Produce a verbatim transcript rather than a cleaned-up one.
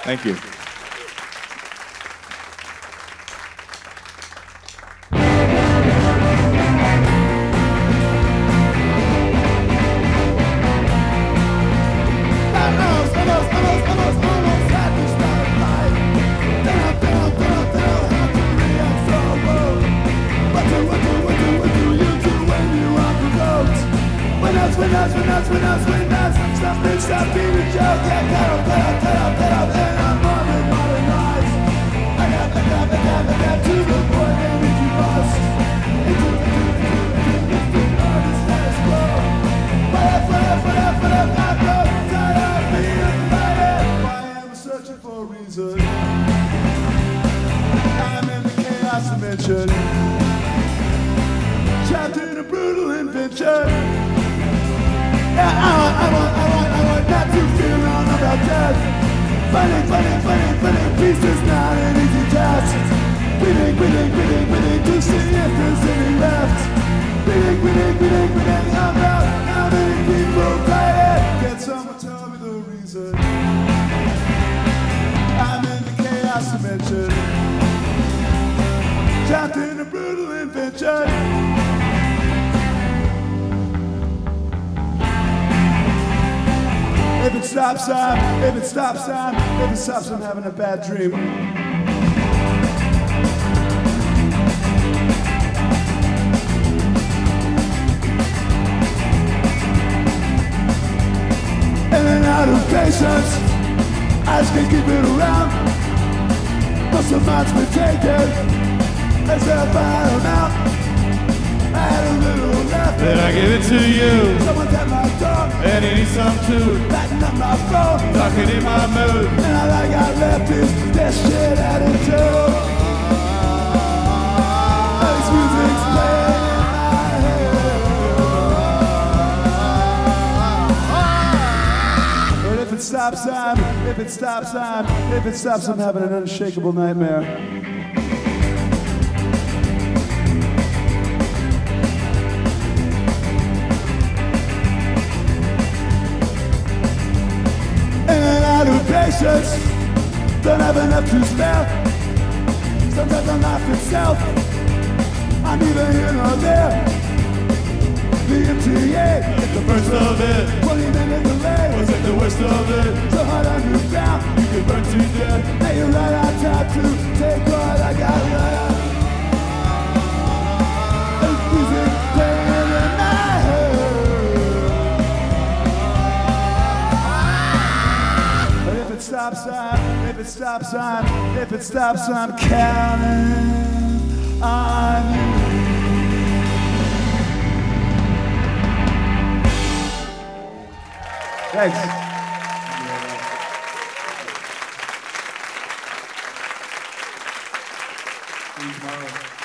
Thank you. When us, when us, when us, when us, stop it, stop being a joke. Yeah, cut up, cut up, cut up, cut up, and I'm modern, modernized. I got, I got, I got, I got to the point, and if you must, into the, into the, into the, artist status quo. What up, what up, what up, what up, I'm so tired of being invited. I am searching for a reason. I'm in the chaos dimension, trapped in a brutal invention. Yeah, I want, I want, I want, I want not to feel wrong about death. Fighting, fighting, fighting, fighting, peace is not an easy task. Breathing, breathing, breathing, breathing, to see if there's any left. Breathing, breathing, breathing, breathing, I'm out. How many people fighting? Can someone tell me the reason? I'm in the chaos dimension, trapped in a brutal invention. If it stops, I'm, if it stops, I'm, if it stops, I'm having a bad dream. In and out of patience, I just can't keep it around. Most of mine's been taken, as if I don't know. I had a little left, then I give it to you. Someone's at my door, and he needs some too. Batting up my phone, talking in my mood. And all I got left is this shit attitude. All this music's playing in my head. But if it stops, I'm, if it stops, I'm, if it stops, I'm having an unshakable nightmare. Patience, don't have enough to spare. Sometimes I'm life itself, I'm either here or there. The M T A, it's the first of it. twenty minute delay, was it the worst of it? So hard underground, you could burn to death. Now you run out of time to take what I got right. There's music playing in my head. If it stops, I'm, if it stops, I'm, if it stops, I'm counting on you. Thanks. See you tomorrow.